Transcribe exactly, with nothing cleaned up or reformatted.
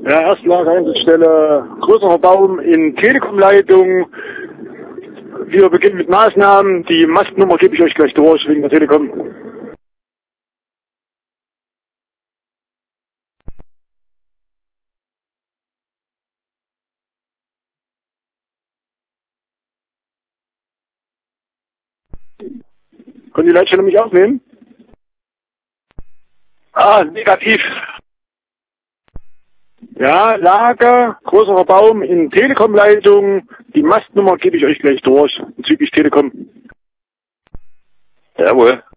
Ja, Erstlager, Einsatzstelle, größerer Baum in Telekom-Leitung. Wir beginnen mit Maßnahmen. Die Mastnummer gebe ich euch gleich durch wegen der Telekom. Können die Leitstelle mich aufnehmen? Ah, negativ. Ja, Lager, größerer Baum in Telekom-Leitung. Die Mastnummer gebe ich euch gleich durch bezüglich Telekom. Jawohl.